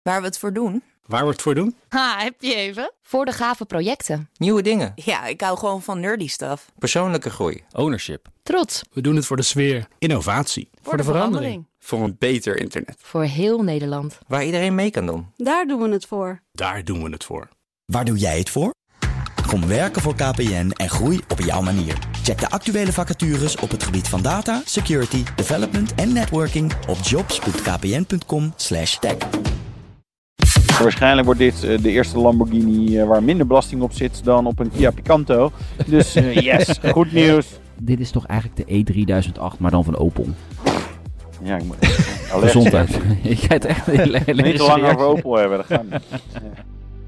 Waar we het voor doen? Waar we het voor doen? Ha, heb je even? Voor de gave projecten. Nieuwe dingen. Ja, ik hou gewoon van nerdy stuff. Persoonlijke groei. Ownership. Trots. We doen het voor de sfeer. Innovatie. Voor de verandering. Voor een beter internet. Voor heel Nederland. Waar iedereen mee kan doen. Daar doen we het voor. Daar doen we het voor. Waar doe jij het voor? Kom werken voor KPN en groei op jouw manier. Check de actuele vacatures op het gebied van data, security, development en networking op jobs.kpn.com/tech. Waarschijnlijk wordt dit de eerste Lamborghini waar minder belasting op zit dan op een Kia Picanto. Dus yes, goed nieuws. Dit is toch eigenlijk de E3008, maar dan van Opel. Ja, ik moet gezondheid. Ik ga het echt niet te lang over Opel hebben, dat gaat niet. Ja.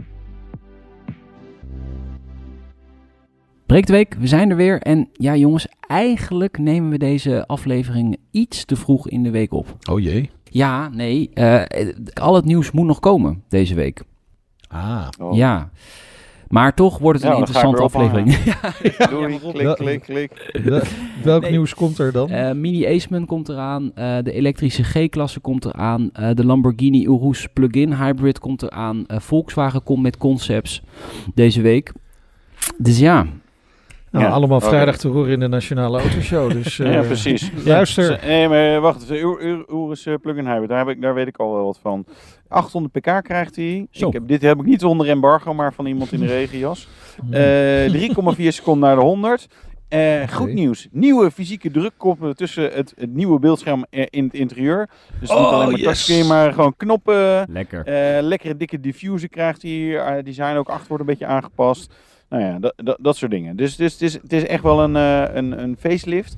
Breekweek, we zijn er weer. En ja jongens, eigenlijk nemen we deze aflevering iets te vroeg in de week op. Oh jee. Ja, nee, al het nieuws moet nog komen deze week. Ah. Oh. Ja, maar toch wordt het een interessante aflevering. Doei, klik. Welk nieuws komt er dan? Mini Aceman komt eraan, de elektrische G-klasse komt eraan, de Lamborghini Urus plug-in hybrid komt eraan, Volkswagen komt met concepts deze week. Dus ja... Nou, allemaal vrijdag te horen in de Nationale Autoshow. Dus, ja, precies. Luister. Nee, maar wacht even. Urus plug-in hybrid, daar weet ik al wel wat van. 800 pk krijgt hij. Dit heb ik niet onder embargo, maar van iemand in de regenjas. 3,4 seconden naar de 100. Goed nieuws. Nieuwe fysieke drukkoppen tussen het nieuwe beeldscherm in het interieur. Dus niet alleen maar touchscreen, maar gewoon knoppen. Lekker. Lekkere dikke diffuser krijgt hij. Design ook achter wordt een beetje aangepast. Nou ja, dat soort dingen. Dus het is echt wel een facelift.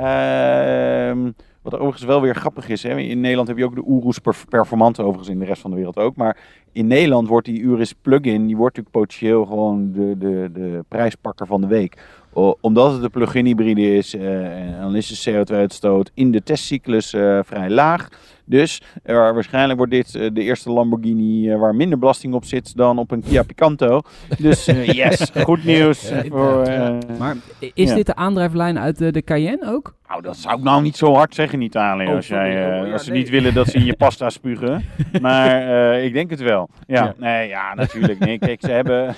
Wat overigens wel weer grappig is. Hè? In Nederland heb je ook de Urus Performante, overigens in de rest van de wereld ook. Maar in Nederland wordt die Urus plug-in, die wordt natuurlijk potentieel gewoon de prijspakker van de week. Omdat het een plug-in hybride is, en dan is de CO2-uitstoot in de testcyclus vrij laag. Dus waarschijnlijk wordt dit de eerste Lamborghini waar minder belasting op zit dan op een Kia Picanto. Dus yes, goed nieuws. Maar is dit de aandrijflijn uit de Cayenne ook? Nou, dat zou ik nou niet zo hard zeggen in Italië. Als ze niet willen dat ze in je pasta spugen. Maar ik denk het wel. Ja. Nee, natuurlijk. Nee, kijk, ze hebben...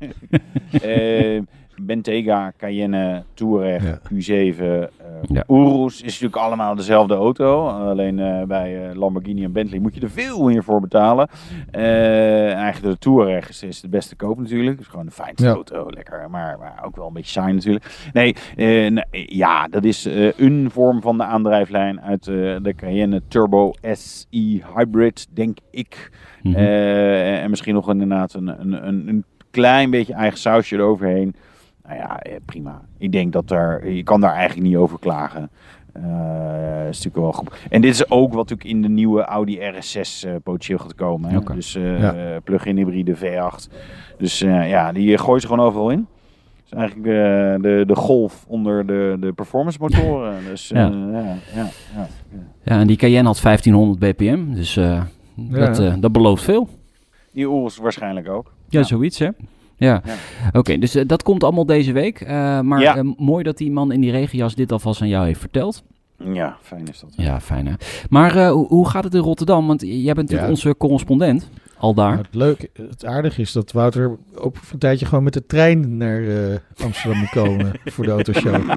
Bentayga, Cayenne, Touareg, Q7, Urus is natuurlijk allemaal dezelfde auto. Alleen bij Lamborghini en Bentley moet je er veel meer voor betalen. Eigenlijk de Touareg is de beste koop natuurlijk. Dus gewoon de fijnste auto, lekker, maar ook wel een beetje saai natuurlijk. Nee, dat is een vorm van de aandrijflijn uit de Cayenne Turbo SE Hybrid, denk ik. Mm-hmm. En misschien nog inderdaad een klein beetje eigen sausje eroverheen. Nou ja, prima. Ik denk dat je kan daar eigenlijk niet over klagen. Is natuurlijk wel goed. En dit is ook wat natuurlijk in de nieuwe Audi RS6 potentieel gaat komen. Hè? Okay. Dus plug-in hybride V8. Dus die gooien ze gewoon overal in. Dus eigenlijk de Golf onder de performance motoren. Dus, en die Cayenne had 1500 bpm. Dus dat belooft veel. Die Urus waarschijnlijk ook. Ja, zoiets hè. Ja. Oké, dus dat komt allemaal deze week. Maar mooi dat die man in die regenjas dit alvast aan jou heeft verteld. Ja, fijn is dat. Ja, fijn hè. Maar hoe gaat het in Rotterdam? Want jij bent natuurlijk onze correspondent. Al daar. Nou, het aardige is dat Wouter ook een tijdje gewoon met de trein naar Amsterdam moet komen voor de autoshow.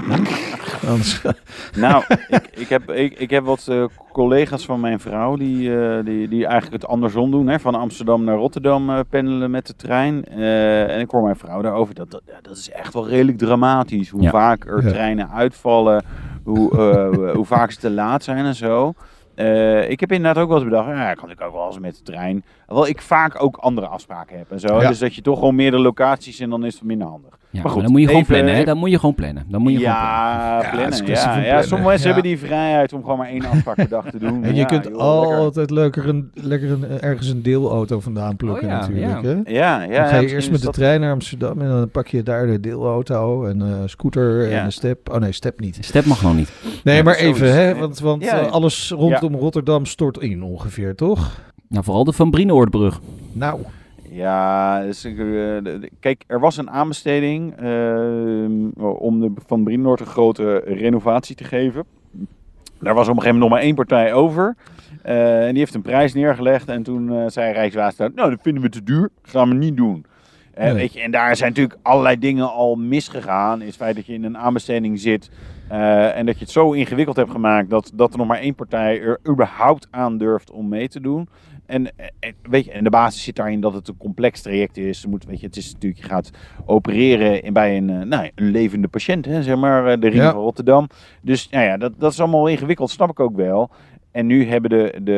Nou, ik heb wat collega's van mijn vrouw die eigenlijk het andersom doen. Hè, van Amsterdam naar Rotterdam pendelen met de trein. En ik hoor mijn vrouw daarover. Dat is echt wel redelijk dramatisch. Hoe vaak er treinen uitvallen. Hoe vaak ze te laat zijn en zo. Ik heb inderdaad ook wel eens bedacht, kan ik ook wel eens met de trein. Terwijl ik vaak ook andere afspraken heb en zo. Ja. Dus dat je toch gewoon meerdere locaties en dan is het minder handig. Ja, maar goed, dan moet je gewoon plannen, hè? Dan moet je gewoon plannen. Plannen. Sommige mensen hebben die vrijheid om gewoon maar 1 afspraak per dag te doen. En je kunt altijd lekker ergens een deelauto vandaan plukken natuurlijk. Hè? Dan ga je eerst met de trein naar Amsterdam en dan pak je daar de deelauto en scooter en de step. Oh nee, step niet. Step mag nog niet. Nee, maar even, hè? Want alles rondom Rotterdam stort in ongeveer, toch? Nou, vooral de Van Brienoordbrug. Nou... Ja, dus, kijk, er was een aanbesteding om de Van Brienoord een grote renovatie te geven. Daar was op een gegeven moment nog maar 1 partij over. En die heeft een prijs neergelegd. En toen zei Rijkswaterstaat, nou, dat vinden we te duur. Gaan we niet doen. Weet je, en daar zijn natuurlijk allerlei dingen al misgegaan. Is het feit dat je in een aanbesteding zit. En dat je het zo ingewikkeld hebt gemaakt. Dat er nog maar 1 partij er überhaupt aan durft om mee te doen. En weet je, en de basis zit daarin dat het een complex traject is. Het is natuurlijk, je gaat opereren bij een levende patiënt, hè, zeg maar, de ring van Rotterdam. Dus dat is allemaal ingewikkeld, snap ik ook wel. En nu hebben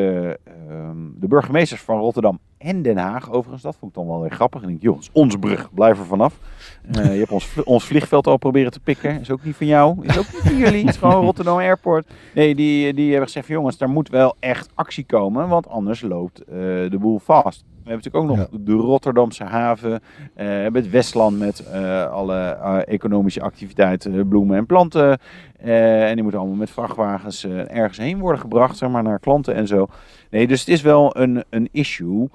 de burgemeesters van Rotterdam en Den Haag, overigens, dat vond ik dan wel weer grappig. En ik denk, jongens, onze brug, blijf er vanaf. Je hebt ons vliegveld al proberen te pikken. Is ook niet van jou, is ook niet van jullie. Het is gewoon Rotterdam Airport. Nee, die hebben gezegd, jongens, daar moet wel echt actie komen, want anders loopt de boel vast. We hebben natuurlijk ook nog de Rotterdamse haven. We hebben het Westland met alle economische activiteiten, bloemen en planten. En die moeten allemaal met vrachtwagens ergens heen worden gebracht, zeg maar, naar klanten en zo. Nee, dus het is wel een issue.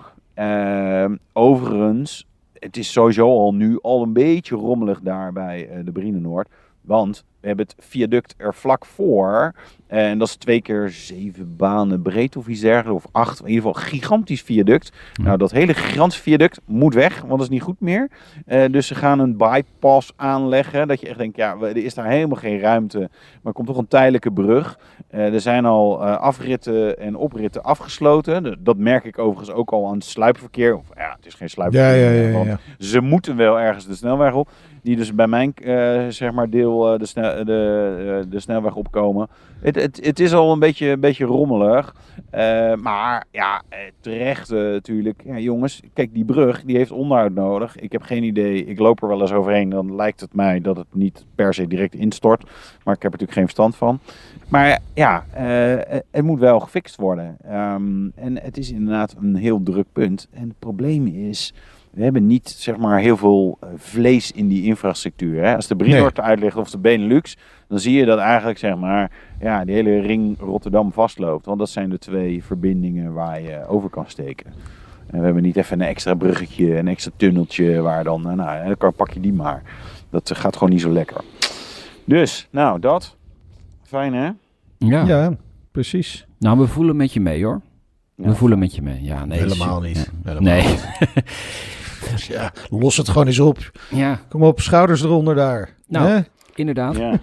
Overigens, het is sowieso nu al een beetje rommelig daar bij de Brienenoord. Want we hebben het viaduct er vlak voor. En dat is 2 keer 7 banen breed of iets dergelijks. Of 8. In ieder geval een gigantisch viaduct. Nou, dat hele gigantische viaduct moet weg. Want dat is niet goed meer. Dus ze gaan een bypass aanleggen. Dat je echt denkt, er is daar helemaal geen ruimte. Maar er komt toch een tijdelijke brug. Er zijn al afritten en opritten afgesloten. Dat merk ik overigens ook al aan het sluipverkeer. Of het is geen sluipverkeer. Want ze moeten wel ergens de snelweg op. Die dus bij mijn zeg maar deel de snelweg opkomen. Het is al een beetje rommelig. Maar terecht natuurlijk. Ja, jongens, kijk, die brug die heeft onderhoud nodig. Ik heb geen idee. Ik loop er wel eens overheen. Dan lijkt het mij dat het niet per se direct instort. Maar ik heb er natuurlijk geen verstand van. Maar het moet wel gefixt worden. En het is inderdaad een heel druk punt. En het probleem is, we hebben niet, zeg maar, heel veel vlees in die infrastructuur. Hè? Als de Brienenoord uitligt of de Benelux, dan zie je dat eigenlijk, zeg maar, die hele ring Rotterdam vastloopt. Want dat zijn de 2 verbindingen waar je over kan steken. En we hebben niet even een extra bruggetje, een extra tunneltje, waar dan pak je die maar. Dat gaat gewoon niet zo lekker. Dus, nou, dat. Fijn, hè? Ja, precies. Nou, we voelen met je mee, hoor. We voelen met je mee. Ja, nee, helemaal niet. Ja. Helemaal niet. Dus los het gewoon eens op. Ja. Kom op, schouders eronder daar. Nou, inderdaad. Ja.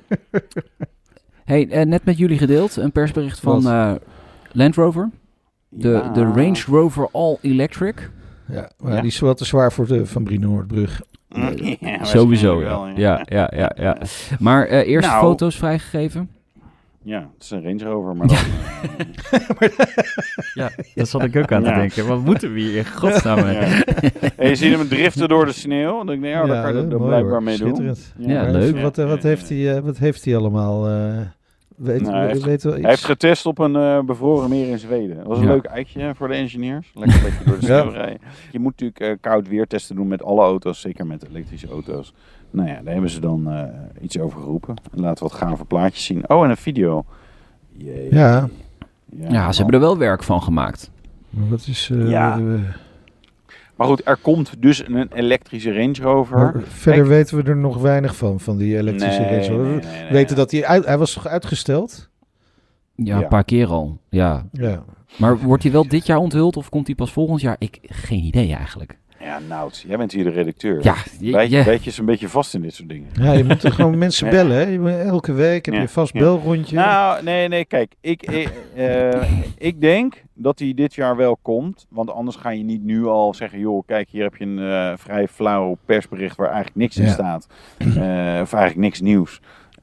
Hey, net met jullie gedeeld een persbericht van Land Rover. De Range Rover All Electric. Ja, maar die is wel te zwaar voor de Van Brienenoordbrug. Sowieso, ja. Maar eerst foto's vrijgegeven. Ja, het is een Range Rover, maar dan... Ja, dat zat ik ook aan te denken. Wat moeten we hier in godsnaam mee? En je ziet hem driften door de sneeuw. En dan denk ik, daar kan je er blijkbaar mee doen. Ja, leuk. Wat heeft hij allemaal? Hij heeft getest op een bevroren meer in Zweden. Dat was een leuk eitje voor de engineers. Lekker door de sneeuw rijden. Je moet natuurlijk koud weertesten doen met alle auto's, zeker met elektrische auto's. Nou ja, daar hebben ze dan iets over geroepen. En laten we wat gave plaatjes zien. Oh, en een video. Ja, ze hebben er wel werk van gemaakt. Wat is... Maar goed, er komt dus een elektrische Range Rover. Maar verder weten we er nog weinig van die elektrische Range Rover. We weten dat hij was toch uitgesteld? Ja, een paar keer al. Ja. Maar wordt hij wel dit jaar onthuld of komt hij pas volgend jaar? Geen idee eigenlijk. Ja, Nout, jij bent hier de redacteur. Ja, weet je een beetje vast in dit soort dingen. Ja, je moet er gewoon mensen bellen, hè? Elke week heb je een vast belrondje. Nou, nee, kijk. Ik denk dat hij dit jaar wel komt. Want anders ga je niet nu al zeggen, joh, kijk, hier heb je een vrij flauw persbericht waar eigenlijk niks in staat. Of eigenlijk niks nieuws.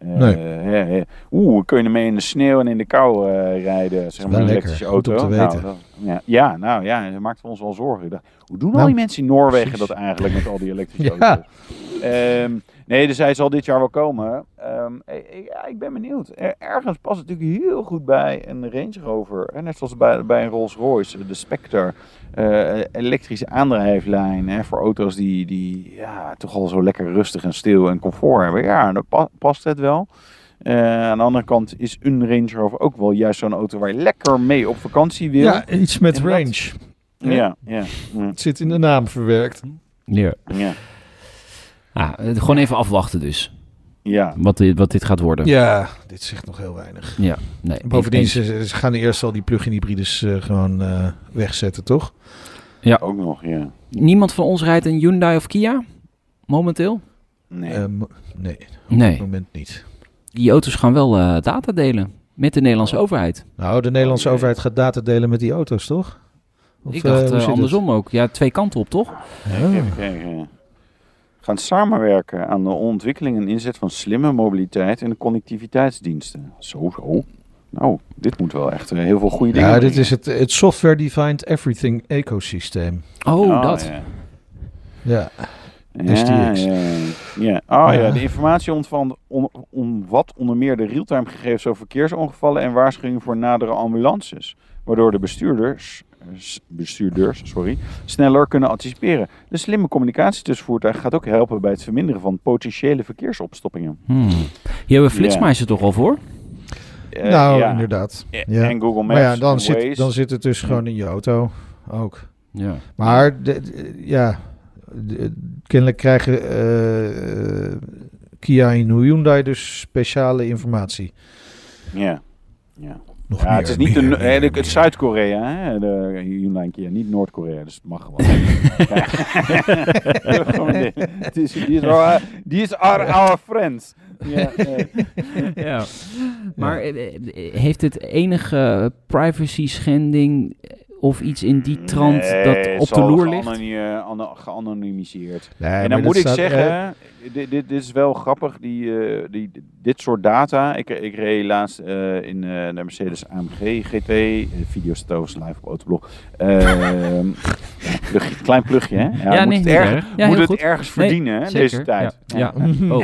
Kun je ermee in de sneeuw en in de kou rijden, zeg maar, een elektrische auto. Goed om te weten. Dat maakt ons wel zorgen. Hoe doen al die mensen in Noorwegen dat eigenlijk met al die elektrische auto's? Nee, dus hij zal dit jaar wel komen. Ik ben benieuwd. Ergens past het natuurlijk heel goed bij een Range Rover. Net zoals bij een Rolls Royce, de Spectre. Elektrische aandrijflijn voor auto's die toch al zo lekker rustig en stil en comfort hebben. Ja, dan past het wel. Aan de andere kant is een Range Rover ook wel juist zo'n auto waar je lekker mee op vakantie wil. Ja, iets met range. Ja. Het zit in de naam verwerkt. Ja. Gewoon even afwachten dus. wat dit gaat worden. Ja, dit zegt nog heel weinig. Ja, nee. Bovendien, ze gaan eerst al die plug-in hybrides gewoon wegzetten, toch? Ja. Ook nog, ja. Niemand van ons rijdt een Hyundai of Kia? Momenteel? Nee. Nee, op dit moment niet. Die auto's gaan wel data delen met de Nederlandse overheid. Nou, de Nederlandse overheid gaat data delen met die auto's, toch? Of, ik dacht andersom ook. Ja, 2 kanten op, toch? Even kijken. Gaan samenwerken aan de ontwikkeling en inzet van slimme mobiliteit en connectiviteitsdiensten. Zo. Nou, dit moet wel echt heel veel goede dingen dit is het Software-Defined Everything ecosysteem. Dat. Ja. SDX. Ja. De informatie omvat onder meer de real-time gegevens over verkeersongevallen en waarschuwingen voor nadere ambulances. Waardoor de bestuurders sneller kunnen anticiperen. De slimme communicatie tussen voertuigen gaat ook helpen bij het verminderen van potentiële verkeersopstoppingen. Hier hebben we Flitsmeister toch al voor? Inderdaad. En Google Maps. Maar dan zit het dus gewoon in je auto ook. Ja. Maar kennelijk krijgen Kia en Hyundai dus speciale informatie. Ja. Het is niet het Zuid-Korea, hè? De Hyundai Kia, niet Noord-Korea, dus het mag gewoon. Die is our friends. Ja. Maar heeft het enige privacy schending of iets in die trant dat op de loer ligt? Geanonimiseerd. En dan moet ik zeggen, dit is wel grappig, dit soort data. Ik reed laatst in de Mercedes AMG GT, video staat overigens live op Autoblog. Klein plugje, hè? Moet het ergens verdienen, hè, deze tijd. Ja.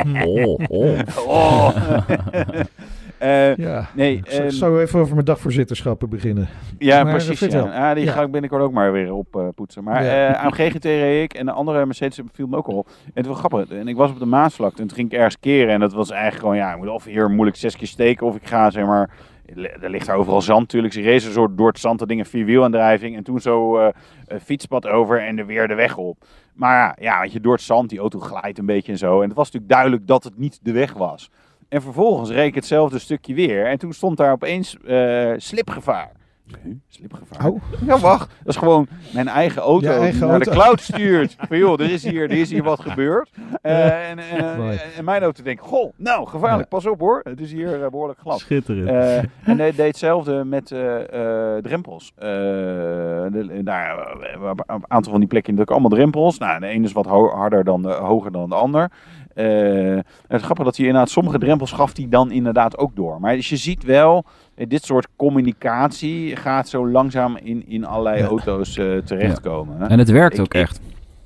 Zou we even over mijn dagvoorzitterschappen beginnen? Ja, maar precies. Die ga ik binnenkort ook maar weer op poetsen. Maar AMG GT reed ik en de andere Mercedes viel me ook al. En het was grappig. En ik was op de Maasvlakte en toen ging ik ergens keren. En dat was eigenlijk gewoon, ik moet of hier moeilijk 6 keer steken of ik ga, zeg maar... Er ligt overal zand natuurlijk. Ze racen zo door het zand, dat ding een 4-wielaandrijving. En toen zo fietspad over en weer de weg op. Maar weet je, door het zand, die auto glijdt een beetje en zo. En het was natuurlijk duidelijk dat het niet de weg was. En vervolgens reed ik hetzelfde stukje weer. En toen stond daar opeens slipgevaar. Slipgevaar? Oh. Ja, wacht. Dat is gewoon mijn eigen auto die naar de cloud stuurt. Van joh, er is hier wat gebeurd. En mijn auto denkt, goh, nou, gevaarlijk, pas op hoor. Het is hier behoorlijk glad. Schitterend. En hij deed hetzelfde met drempels. Een aantal van die plekken natuurlijk allemaal drempels. Nou, de ene is wat hoger dan de ander. Het is grappig dat hij inderdaad sommige drempels gaf die dan inderdaad ook door. Maar dus je ziet wel, dit soort communicatie gaat zo langzaam in allerlei auto's terechtkomen. En het werkt ook echt.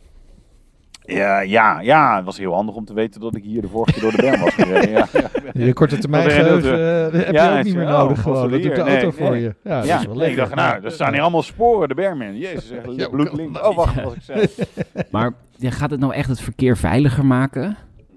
Ja, het was heel handig om te weten dat ik hier de vorige keer door de berm was gereden. Je korte termijn geheugen heb je ook niet meer nodig. Gewoon. Dat doet de auto voor je. Ja, dat is wel lekker. Ik dacht, er staan hier allemaal sporen, de berm in. Jezus, echt bloedlink. Oh, wacht, wat ik zei. Maar gaat het nou echt het verkeer veiliger maken?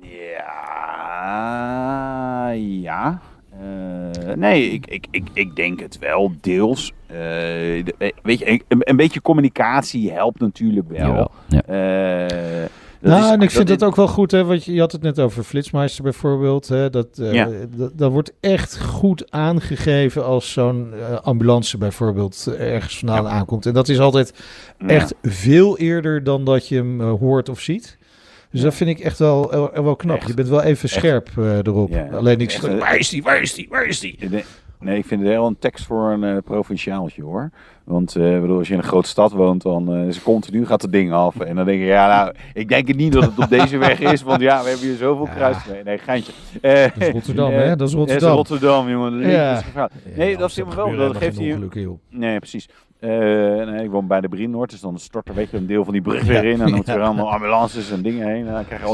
Ja. Nee, ik denk het wel, deels. Weet je, een beetje communicatie helpt natuurlijk wel. Ja. En ik vind het ook wel goed, hè, want je had het net over Flitsmeister bijvoorbeeld. Hè, dat wordt echt goed aangegeven als zo'n ambulance bijvoorbeeld ergens vandaan aankomt. En dat is altijd echt veel eerder dan dat je hem hoort of ziet. Dus dat vind ik echt wel knap. Echt, je bent wel even scherp erop. Ja, alleen ik zeg, waar is die? Nee, ik vind het heel een tekst voor een provinciaaltje hoor. Want als je in een grote stad woont, dan is continu gaat het ding af. En dan denk je, ik denk het niet dat het op deze weg is. Want we hebben hier zoveel kruis. Nee, geintje. Dat is Rotterdam, hè? Dat is Rotterdam. Dat is Rotterdam, jongen. Nee, dat is helemaal wel. Dat geeft hier... Nee, precies. Ik woon bij de Brienoord, dus dan stort er een deel van die brug weer in. En dan moeten er allemaal ambulances en dingen heen. En dan krijg je al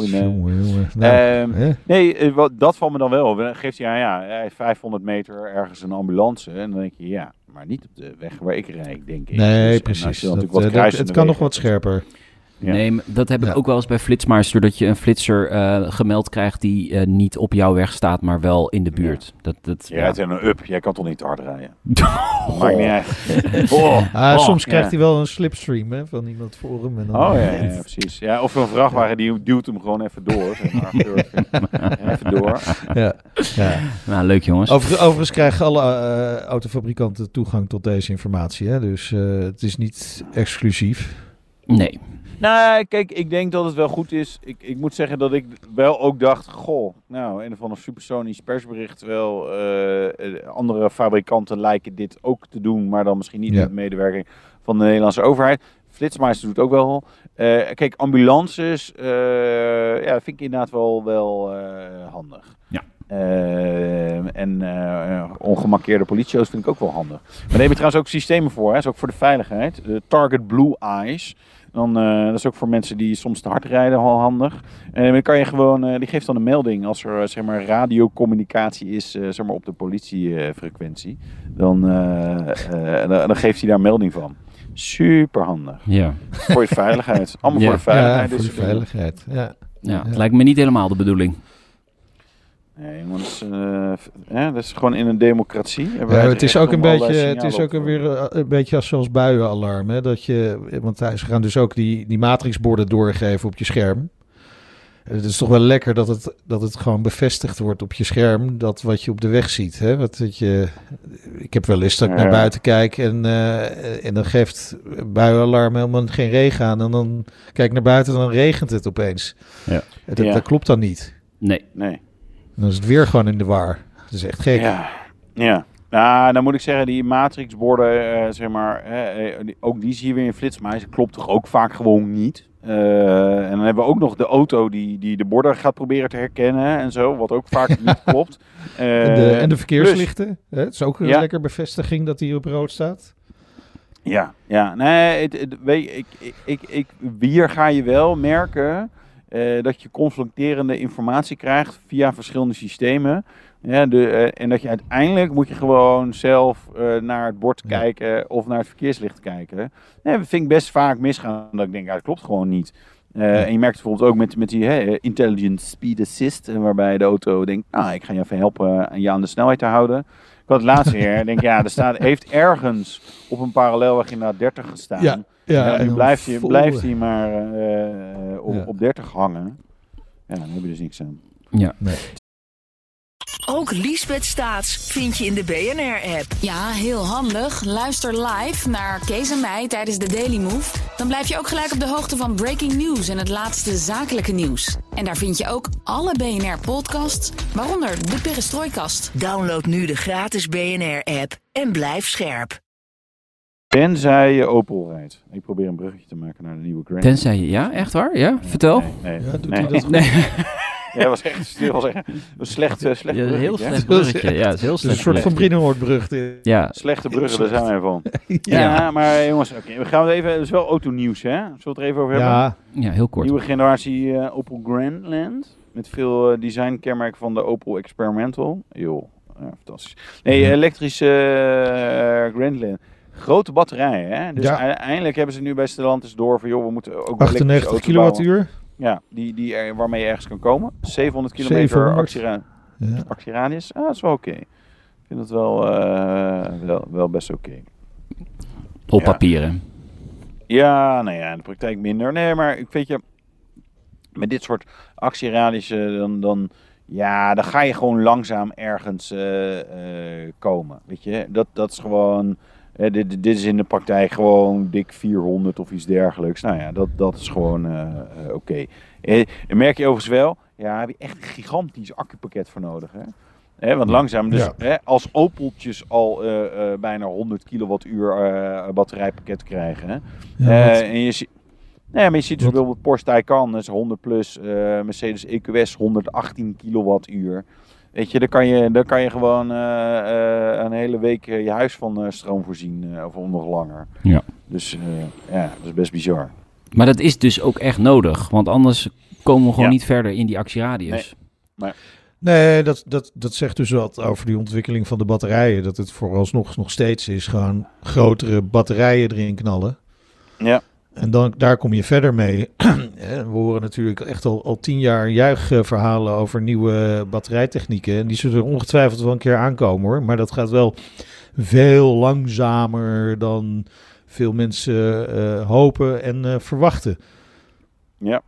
die dat valt me dan wel. Dan geeft hij 500 meter ergens een ambulance. En dan denk je, maar niet op de weg waar ik rijd, denk ik. Nee, dus, precies. Het kan nog wat scherper. Ja. Nee, dat heb ik ook wel eens bij Flitsmeister, dat je een flitser gemeld krijgt die niet op jouw weg staat, maar wel in de buurt. Ja. Jij rijdt in een up, jij kan toch niet te hard rijden? Maakt niet uit. Soms krijgt hij wel een slipstream van iemand voor hem. En dan ja, precies. Ja, of een vrachtwagen die duwt hem gewoon even door. Zeg maar. Even door. Ja. Nou, leuk jongens. Overigens krijgen alle autofabrikanten toegang tot deze informatie. Hè? Dus het is niet exclusief. Nee. Nou, kijk, ik denk dat het wel goed is. Ik moet zeggen dat ik wel ook dacht, een of ander supersonisch persbericht. Terwijl andere fabrikanten lijken dit ook te doen, maar dan misschien niet met medewerking van de Nederlandse overheid. Flitsmeister doet ook wel. Kijk, ambulances, dat vind ik inderdaad wel handig. Ja. En ongemarkeerde politieauto's vind ik ook wel handig. Maar daar heb je trouwens ook systemen voor. Hè? Dat is ook voor de veiligheid. De Target Blue Eyes. Dan, dat is ook voor mensen die soms te hard rijden al handig. En dan kan je gewoon, die geeft dan een melding als er zeg maar radiocommunicatie is zeg maar op de politiefrequentie. Dan geeft hij daar melding van. Super handig. Ja. Voor je veiligheid. Allemaal voor de veiligheid. Ja, voor de veiligheid. Ja, het lijkt me niet helemaal de bedoeling. Nee, jongens, dat is gewoon in een democratie. Het is ook weer een beetje zoals buienalarm. Hè? Want ze gaan dus ook die matrixborden doorgeven op je scherm. Het is toch wel lekker dat het gewoon bevestigd wordt op je scherm, dat wat je op de weg ziet. Hè? Ik heb wel eens dat ik naar buiten kijk en dan geeft buienalarm helemaal geen regen aan. En dan kijk ik naar buiten en dan regent het opeens. Ja. Dat klopt dan niet. Nee. Dan is het weer gewoon in de war. Dat is echt gek. Ja. Nou, dan moet ik zeggen, die matrixborden, zeg maar, ook die zie je weer in Flitsmeister. Klopt toch ook vaak gewoon niet. En dan hebben we ook nog de auto die de borden gaat proberen te herkennen en zo, wat ook vaak niet klopt. En de verkeerslichten. Het is ook een lekker bevestiging dat die op rood staat. Ja. Nee, hier ga je wel merken dat je confronterende informatie krijgt via verschillende systemen. Ja, en dat je uiteindelijk moet je gewoon zelf naar het bord kijken of naar het verkeerslicht kijken. Dat vind ik best vaak misgaan. Dat ik denk, dat klopt gewoon niet. En je merkt het bijvoorbeeld ook met die Intelligent Speed Assist, waarbij de auto denkt, ik ga je even helpen je aan de snelheid te houden. Ik had het laatste keer, denk heeft ergens op een parallelweg inderdaad 30 gestaan. Ja, en nu blijft hij maar op 30 hangen. Ja, dan heb je dus niks aan. Ja. Nee. Ook Liesbeth Staats vind je in de BNR-app. Ja, heel handig. Luister live naar Kees en mij tijdens de Daily Move. Dan blijf je ook gelijk op de hoogte van breaking news en het laatste zakelijke nieuws. En daar vind je ook alle BNR-podcasts, waaronder de Perestrooikast. Download nu de gratis BNR-app en blijf scherp. Tenzij je Opel rijdt. Ik probeer een bruggetje te maken naar de nieuwe Grand. Tenzij je, ja? Echt waar? Ja? Vertel. Nee. Ja, doet hij dat goed? Nee. Ja, was echt een slecht bruggetje. Ja, heel slecht bruggetje. Ja, het is heel slecht. Een soort van Brienenoordbrug. Ja. Slechte bruggen, daar zijn wij van. Ja, maar jongens, we gaan het even. Het is wel autonieuws, hè? Zullen we het er even over hebben? Ja, heel kort. Nieuwe generatie Opel Grandland. Met veel designkenmerken van de Opel Experimental. Joh, fantastisch. Nee, elektrische Grandland. Grote batterijen, hè? Dus eindelijk hebben ze nu bij Stellantis door van, joh, we moeten ook 98 kilowattuur. Ja, waarmee je ergens kan komen. 700 kilometer actieradius. Dat is wel oké. Ik vind het wel best oké. Op papieren. Ja, in de praktijk minder. Nee, maar ik weet je, met dit soort actieradiussen dan ga je gewoon langzaam ergens komen. Weet je, dat is gewoon. Dit is in de praktijk gewoon dik 400 of iets dergelijks. Nou ja, dat is gewoon oké. En merk je overigens wel, heb je echt een gigantisch accupakket voor nodig. Hè? Want langzaam, dus als Opeltjes al bijna 100 kilowattuur batterijpakket krijgen. En je ziet dus bijvoorbeeld Porsche Taycan, is 100 plus, Mercedes EQS 118 kilowattuur. Weet je, dan kan je gewoon een hele week je huis van stroom voorzien, of nog langer. Ja. Dus dat is best bizar. Maar dat is dus ook echt nodig, want anders komen we gewoon niet verder in die actieradius. Nee, dat zegt dus wat over die ontwikkeling van de batterijen. Dat het vooralsnog nog steeds is gewoon grotere batterijen erin knallen. Ja. En daar kom je verder mee. We horen natuurlijk echt al 10 jaar juichverhalen over nieuwe batterijtechnieken. En die zullen er ongetwijfeld wel een keer aankomen hoor. Maar dat gaat wel veel langzamer dan veel mensen hopen en verwachten. Ja.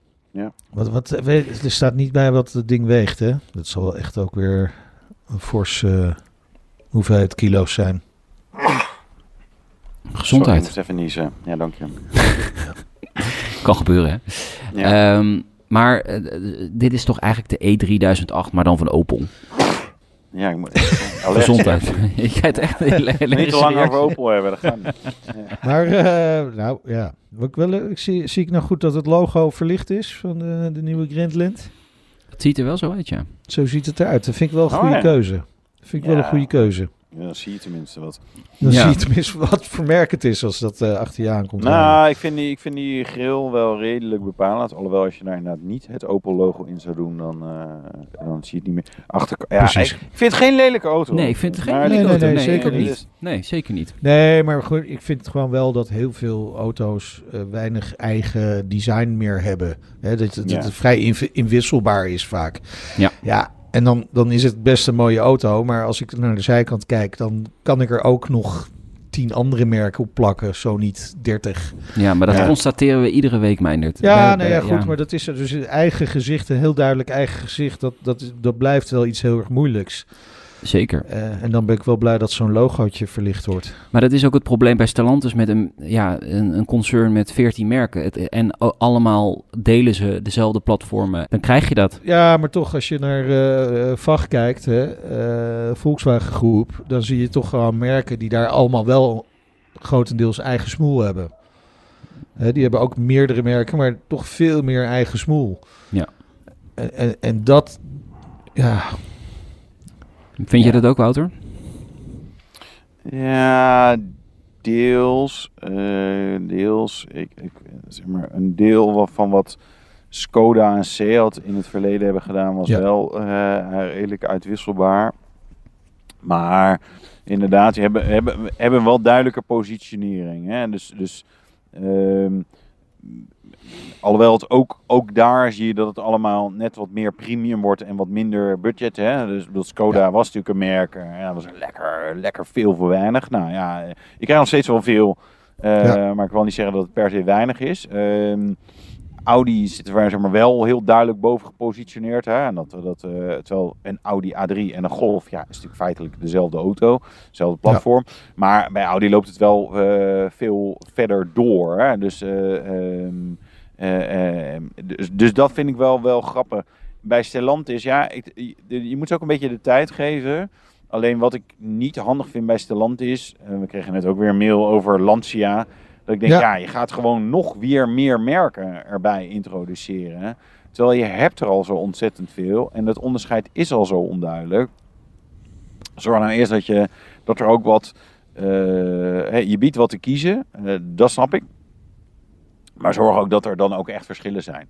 Er staat niet bij wat het ding weegt, hè? Dat zal wel echt ook weer een forse hoeveelheid kilo's zijn. Gezondheid. Sorry, ik moest even niezen. Ja, dank je. Kan gebeuren, hè? Ja. Maar dit is toch eigenlijk de E3008, maar dan van Opel. Ja, ik moet... Gezondheid. Je kijkt echt niet te lang over Opel hebben. Dat gaat niet. Ja. Maar, nou ja. Zie ik nou goed dat het logo verlicht is van de nieuwe Grandland? Het ziet er wel zo uit, ja. Zo ziet het eruit. Dat vind ik wel een goede keuze. Wel een goede keuze. Ja, dan zie je tenminste wat. Dan zie je tenminste wat voor merk het is als dat achter je aankomt. Nou, ik vind die grill wel redelijk bepalend. Alhoewel, als je daar inderdaad niet het Opel-logo in zou doen, dan zie je het niet meer. Ik vind het geen lelijke auto. Nee, ik vind het geen lelijke auto. Nee, zeker niet. Nee, zeker niet. Nee, maar goed, ik vind het gewoon wel dat heel veel auto's weinig eigen design meer hebben. Hè, dat het vrij inwisselbaar is vaak. Ja. En dan is het best een mooie auto. Maar als ik naar de zijkant kijk, dan kan ik er ook nog 10 andere merken op plakken. Zo niet 30. Ja, maar dat constateren we iedere week, Meindert. Goed. Maar dat is er dus een eigen gezicht. Een heel duidelijk eigen gezicht. Dat blijft wel iets heel erg moeilijks. Zeker. En dan ben ik wel blij dat zo'n logootje verlicht wordt. Maar dat is ook het probleem bij Stellantis met een concern met 14 merken. En allemaal delen ze dezelfde platformen. Dan krijg je dat. Ja, maar toch als je naar VAG kijkt, Volkswagen Groep, dan zie je toch gewoon merken die daar allemaal wel grotendeels eigen smoel hebben. Die hebben ook meerdere merken, maar toch veel meer eigen smoel. Ja. En dat, ja... Vind je dat ook, Wouter? Ja, deels. Zeg maar, een deel van wat Skoda en Seat in het verleden hebben gedaan was wel redelijk uitwisselbaar. Maar inderdaad, die hebben wel duidelijke positionering. Hè? Dus alhoewel het ook daar zie je dat het allemaal net wat meer premium wordt en wat minder budget. Hè? Dus Skoda was natuurlijk een merk. Dat was lekker veel voor weinig. Nou ja, ik krijg nog steeds wel veel. Maar ik wil niet zeggen dat het per se weinig is. Audi zit er zeg maar, wel heel duidelijk boven gepositioneerd. Hè? En terwijl een Audi A3 en een Golf is natuurlijk feitelijk dezelfde auto. Dezelfde platform. Ja. Maar bij Audi loopt het wel veel verder door. Hè? Dus dat vind ik wel grappig. Bij Stellantis, je moet ze ook een beetje de tijd geven. Alleen wat ik niet handig vind bij Stellantis, we kregen net ook weer een mail over Lancia. Dat ik denk, je gaat gewoon nog weer meer merken erbij introduceren. Terwijl je hebt er al zo ontzettend veel. En dat onderscheid is al zo onduidelijk. Zorg nou eerst dat er ook wat... je biedt wat te kiezen. Dat snap ik. Maar zorg ook dat er dan ook echt verschillen zijn.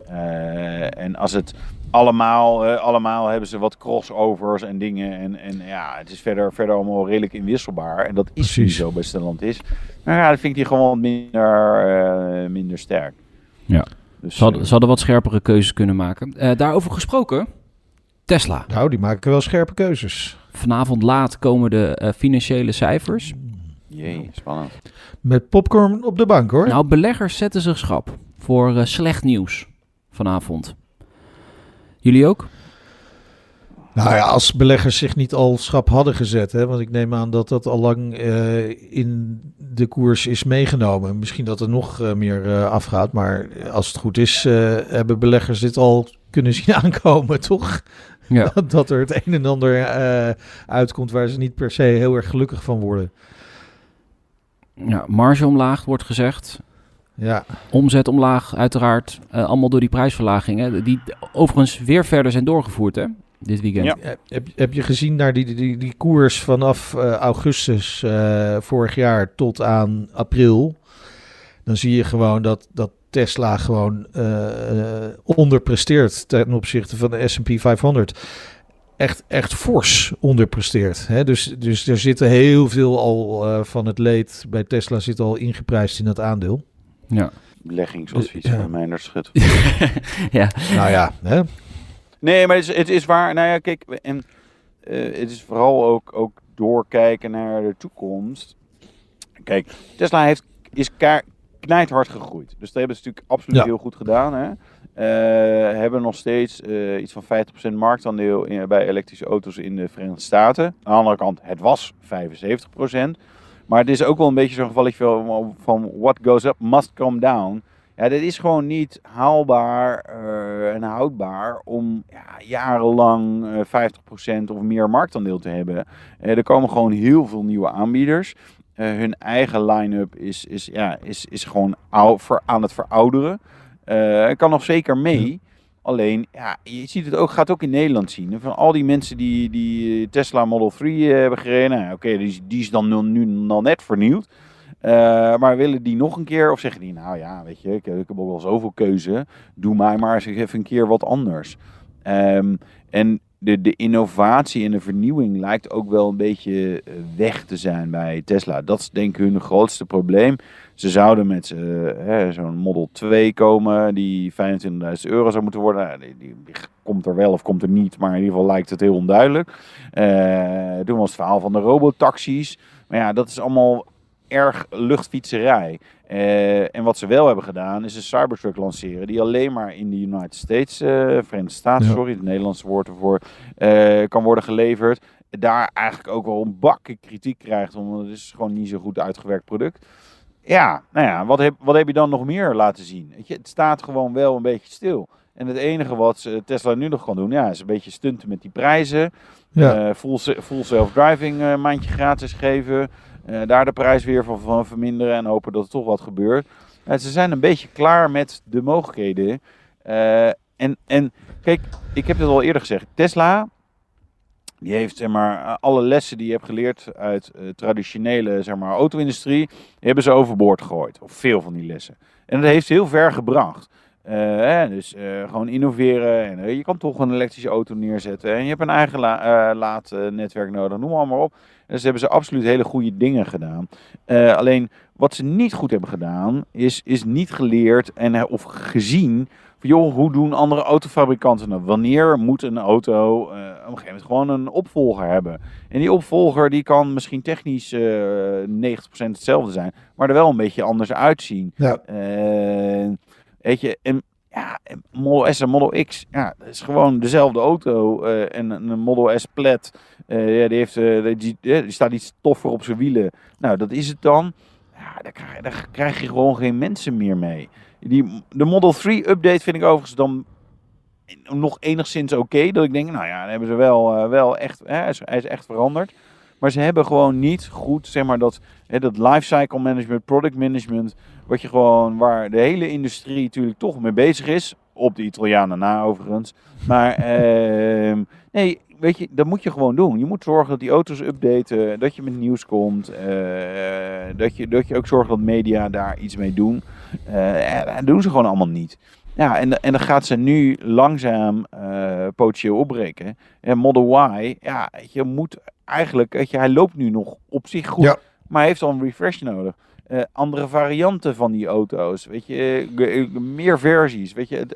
En als het allemaal hebben ze wat crossovers en dingen. En het is verder allemaal redelijk inwisselbaar. En dat is niet zo bij Stellantis. Maar dat vind ik die gewoon wat minder sterk. Ja, dus, ze hadden wat scherpere keuzes kunnen maken. Daarover gesproken, Tesla. Nou, die maken wel scherpe keuzes. Vanavond laat komen de financiële cijfers. Jee, spannend. Met popcorn op de bank, hoor. Nou, beleggers zetten zich schrap voor slecht nieuws vanavond. Jullie ook? Nou ja, als beleggers zich niet al schrap hadden gezet. Hè, want ik neem aan dat dat al lang in de koers is meegenomen. Misschien dat er nog meer afgaat. Maar als het goed is, hebben beleggers dit al kunnen zien aankomen, toch? Ja. Dat er het een en ander uitkomt waar ze niet per se heel erg gelukkig van worden. Ja, marge omlaag wordt gezegd. Ja. Omzet omlaag, uiteraard. Allemaal door die prijsverlagingen. Die overigens weer verder zijn doorgevoerd, hè? Dit weekend. Ja. Heb je gezien naar die koers vanaf augustus vorig jaar tot aan april? Dan zie je gewoon dat Tesla gewoon onderpresteert ten opzichte van de S&P 500. Echt fors onderpresteert. Hè? Dus er zitten heel veel al van het leed bij Tesla zit al ingeprijsd in dat aandeel. Ja. Beleggingsadvies van Meijner Schut. Ja. Nou ja, hè? Nee, maar het is waar. Nou ja, kijk, en het is vooral ook doorkijken naar de toekomst. Kijk, Tesla is knijthard gegroeid. Dus dat hebben ze natuurlijk absoluut heel goed gedaan. Hè? Hebben nog steeds iets van 50% marktaandeel bij elektrische auto's in de Verenigde Staten. Aan de andere kant, het was 75%. Maar het is ook wel een beetje zo'n gevalletje van what goes up must come down. Ja, dit is gewoon niet haalbaar en houdbaar om jarenlang 50% of meer marktaandeel te hebben. Er komen gewoon heel veel nieuwe aanbieders. Hun eigen line-up is gewoon aan het verouderen. Het kan nog zeker mee. Alleen, je ziet het ook, gaat ook in Nederland zien. Van al die mensen die Tesla Model 3 hebben gereden. Oké, die is dan nu al net vernieuwd. Maar willen die nog een keer? Of zeggen die, nou ja, weet je, ik heb ook wel zoveel keuze. Doe mij maar eens even een keer wat anders. En de innovatie en de vernieuwing lijkt ook wel een beetje weg te zijn bij Tesla. Dat is denk ik hun grootste probleem. Ze zouden met zo'n Model 2 komen die €25.000 zou moeten worden. Die komt er wel of komt er niet, maar in ieder geval lijkt het heel onduidelijk. Toen was het verhaal van de robotaxis. Maar ja, dat is allemaal erg luchtfietserij. En wat ze wel hebben gedaan is een Cybertruck lanceren die alleen maar in de United States, Verenigde Staten, het Nederlandse woord ervoor, kan worden geleverd. Daar eigenlijk ook wel een bakken kritiek krijgt, omdat het is gewoon niet zo goed uitgewerkt product. Ja, nou ja, wat heb je dan nog meer laten zien? Weet je, het staat gewoon wel een beetje stil. En het enige wat Tesla nu nog kan doen, is een beetje stunten met die prijzen. Ja. Full self-driving maandje gratis geven. Daar de prijs weer van verminderen en hopen dat er toch wat gebeurt. Ze zijn een beetje klaar met de mogelijkheden. En kijk, ik heb het al eerder gezegd. Tesla, die heeft alle lessen die je hebt geleerd uit traditionele auto-industrie, hebben ze overboord gegooid. Of veel van die lessen. En dat heeft ze heel ver gebracht. Dus gewoon innoveren. En je kan toch een elektrische auto neerzetten. En je hebt een eigen laadnetwerk nodig. Noem maar op. En dus hebben ze absoluut hele goede dingen gedaan. Alleen wat ze niet goed hebben gedaan, is niet geleerd of gezien. Van, joh, hoe doen andere autofabrikanten dat? Wanneer moet een auto op een gegeven moment gewoon een opvolger hebben? En die opvolger die kan misschien technisch 90% hetzelfde zijn, maar er wel een beetje anders uitzien. Ja. Weet je, Model S en Model X, dat is gewoon dezelfde auto. En een Model S Plaid, die staat iets toffer op zijn wielen. Nou, dat is het dan. Ja, daar krijg je gewoon geen mensen meer mee. De Model 3 update vind ik overigens dan nog enigszins oké. Dat ik denk, nou ja, dan hebben ze wel echt, hij is echt veranderd. Maar ze hebben gewoon niet goed, dat lifecycle management, product management, waar de hele industrie natuurlijk toch mee bezig is. Op de Italianen na overigens. Maar nee, weet je, dat moet je gewoon doen. Je moet zorgen dat die auto's updaten, dat je met nieuws komt. Dat je ook zorgt dat media daar iets mee doen. Dat doen ze gewoon allemaal niet. Ja, en dan gaat ze nu langzaam potentieel opbreken. En Model Y, je moet eigenlijk, hij loopt nu nog op zich goed. Ja. Maar hij heeft al een refresh nodig. Andere varianten van die auto's. Weet je, meer versies. Weet je,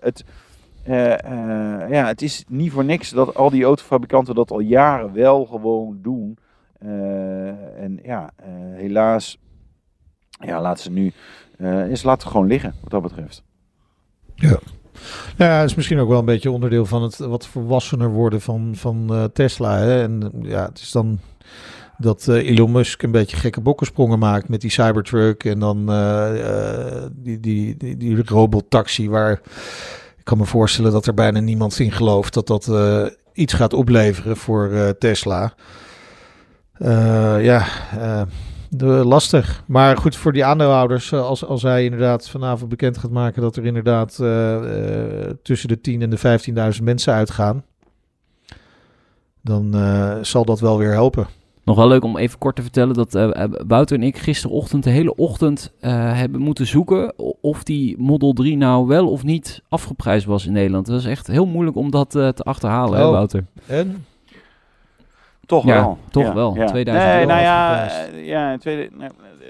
het is niet voor niks dat al die autofabrikanten dat al jaren wel gewoon doen. Helaas, laten ze nu, laten het gewoon liggen wat dat betreft. Ja. Ja, dat is misschien ook wel een beetje onderdeel van het wat volwassener worden van Tesla. Hè? En het is dan dat Elon Musk een beetje gekke bokkensprongen maakt met die Cybertruck en dan die robotaxi waar ik kan me voorstellen dat er bijna niemand in gelooft dat iets gaat opleveren voor Tesla. Lastig. Maar goed, voor die aandeelhouders, als hij inderdaad vanavond bekend gaat maken dat er inderdaad tussen de 10.000 en de 15.000 mensen uitgaan, dan zal dat wel weer helpen. Nog wel leuk om even kort te vertellen dat Wouter en ik gisterochtend de hele ochtend hebben moeten zoeken of die Model 3 nou wel of niet afgeprijsd was in Nederland. Dat is echt heel moeilijk om dat te achterhalen, hè, Wouter? En? Toch wel. Toch wel. 2000 euro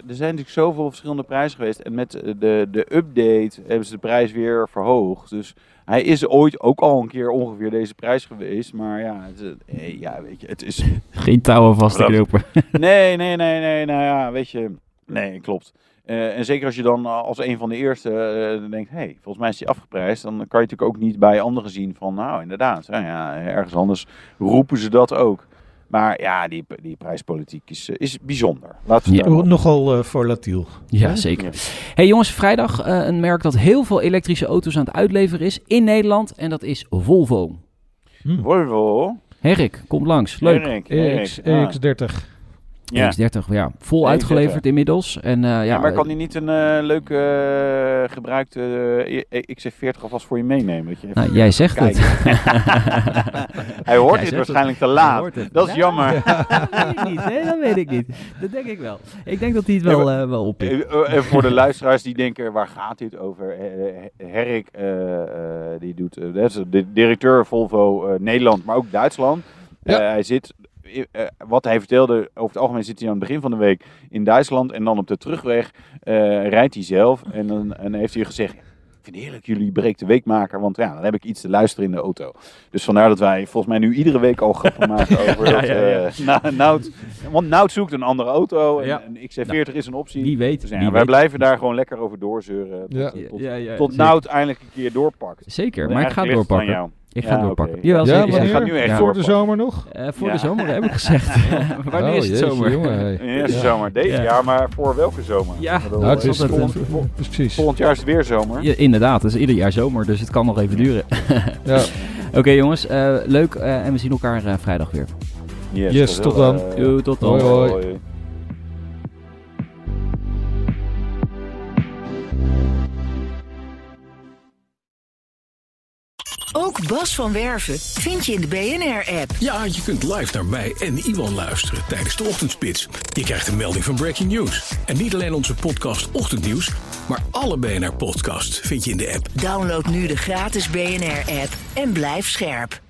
zijn natuurlijk zoveel verschillende prijzen geweest. En met de update hebben ze de prijs weer verhoogd. Dus hij is ooit ook al een keer ongeveer deze prijs geweest. Maar ja, weet je, het is... Geen touwen vast te knopen. Nee, nou ja, weet je... Nee, klopt. En zeker als je dan als een van de eerste denkt, volgens mij is die afgeprijsd. Dan kan je natuurlijk ook niet bij anderen zien van, nou inderdaad, ergens anders roepen ze dat ook. Maar ja, die prijspolitiek is bijzonder. Laten we nogal volatiel. Ja, zeker. Ja. Hey jongens, vrijdag een merk dat heel veel elektrische auto's aan het uitleveren is in Nederland. En dat is Volvo. Volvo? Herrik, komt langs. Leuk. EX30. Ja. X30, ja. Vol uitgeleverd inmiddels. En, maar kan hij niet een leuke gebruikte XC40 alvast voor je meenemen? Dat je jij zegt het. Hij hoort dit waarschijnlijk te laat. Dat is jammer. Dat weet ik niet. Nee, dat weet ik niet. Dat denk ik wel. Ik denk dat hij het wel oppikt. En voor de luisteraars die denken, waar gaat dit over? Herrik, die doet, de directeur Volvo Nederland, maar ook Duitsland. Ja. Hij zit... wat hij vertelde, over het algemeen zit hij aan het begin van de week in Duitsland en dan op de terugweg rijdt hij zelf en dan heeft hij gezegd, ik vind het heerlijk jullie breek de week maken, want dan heb ik iets te luisteren in de auto. Dus vandaar dat wij volgens mij nu iedere week al grappen maken over Nout. Want Nout zoekt een andere auto en een XC40 is een optie. Wie weet. Dus wij blijven daar gewoon lekker over doorzeuren tot Nout eindelijk een keer doorpakt. Zeker, maar ik ga doorpakken. Ik ga doorpakken. Okay. Hij gaat nu echt voor de zomer nog? Voor de zomer heb ik gezegd. Wanneer is het zomer? Eerste zomer, deze jaar, maar voor welke zomer? Ja, het is precies. Volgend jaar is het weer zomer. Ja, inderdaad, het is ieder jaar zomer, dus het kan nog even duren. Oké, jongens, leuk en we zien elkaar vrijdag weer. Yes, tot dan. Tot dan. Hoi. Ook Bas van Werven vind je in de BNR-app. Ja, je kunt live naar mij en Iwan luisteren tijdens de ochtendspits. Je krijgt een melding van Breaking News. En niet alleen onze podcast Ochtendnieuws, maar alle BNR-podcasts vind je in de app. Download nu de gratis BNR-app en blijf scherp.